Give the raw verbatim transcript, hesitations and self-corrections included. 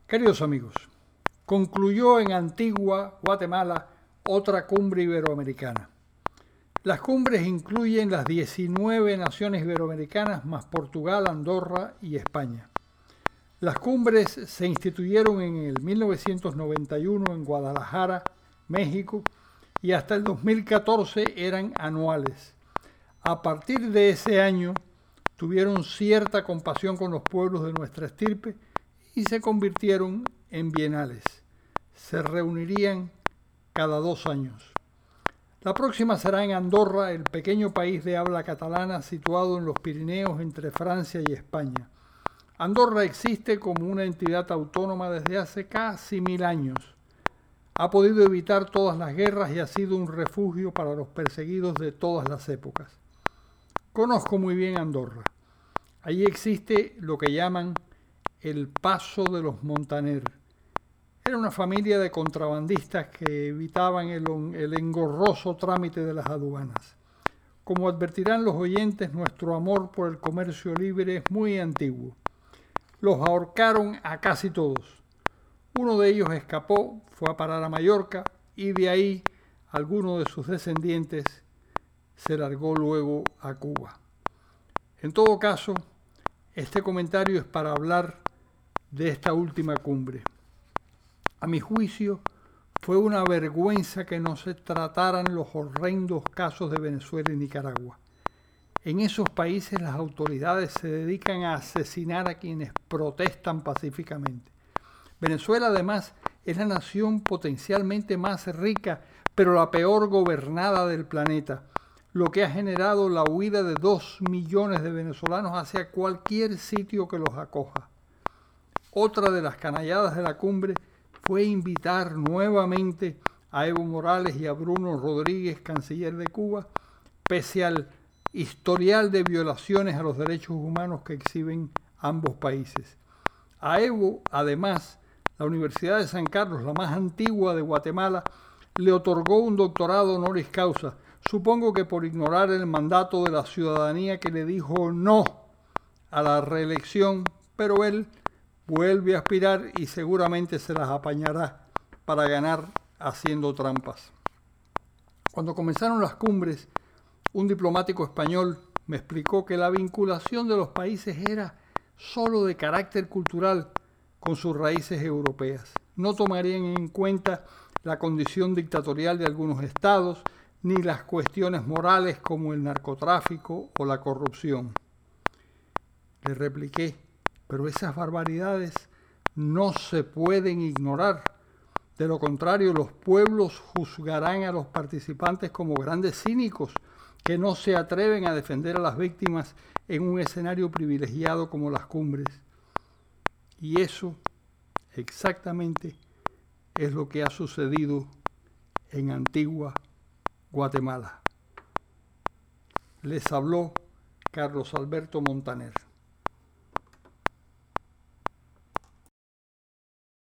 Queridos amigos, concluyó en Antigua, Guatemala, otra cumbre iberoamericana. Las cumbres incluyen las diecinueve naciones iberoamericanas más Portugal, Andorra y España. Las cumbres se instituyeron en el mil novecientos noventa y uno en Guadalajara, México, y hasta el dos mil catorce eran anuales. A partir de ese año tuvieron cierta compasión con los pueblos de nuestra estirpe y se convirtieron en bienales. Se reunirían cada dos años. La próxima será en Andorra, el pequeño país de habla catalana situado en los Pirineos entre Francia y España. Andorra existe como una entidad autónoma desde hace casi mil años. Ha podido evitar todas las guerras y ha sido un refugio para los perseguidos de todas las épocas. Conozco muy bien Andorra. Allí existe lo que llaman el Paso de los Montaner. Era una familia de contrabandistas que evitaban el, el engorroso trámite de las aduanas. Como advertirán los oyentes, nuestro amor por el comercio libre es muy antiguo. Los ahorcaron a casi todos. Uno de ellos escapó, fue a parar a Mallorca y de ahí alguno de sus descendientes se largó luego a Cuba. En todo caso, este comentario es para hablar de esta última cumbre. A mi juicio, fue una vergüenza que no se trataran los horrendos casos de Venezuela y Nicaragua. En esos países las autoridades se dedican a asesinar a quienes protestan pacíficamente. Venezuela, además, es la nación potencialmente más rica, pero la peor gobernada del planeta, lo que ha generado la huida de dos millones de venezolanos hacia cualquier sitio que los acoja. Otra de las canalladas de la cumbre fue invitar nuevamente a Evo Morales y a Bruno Rodríguez, canciller de Cuba, pese al historial de violaciones a los derechos humanos que exhiben ambos países. A Evo, además, la Universidad de San Carlos, la más antigua de Guatemala, le otorgó un doctorado honoris causa, supongo que por ignorar el mandato de la ciudadanía que le dijo no a la reelección, pero él vuelve a aspirar y seguramente se las apañará para ganar haciendo trampas. Cuando comenzaron las cumbres, un diplomático español me explicó que la vinculación de los países era solo de carácter cultural con sus raíces europeas. No tomarían en cuenta la condición dictatorial de algunos estados, ni las cuestiones morales como el narcotráfico o la corrupción. Le repliqué, pero esas barbaridades no se pueden ignorar. De lo contrario, los pueblos juzgarán a los participantes como grandes cínicos que no se atreven a defender a las víctimas en un escenario privilegiado como las cumbres. Y eso exactamente es lo que ha sucedido en Antigua, Guatemala. Les habló Carlos Alberto Montaner.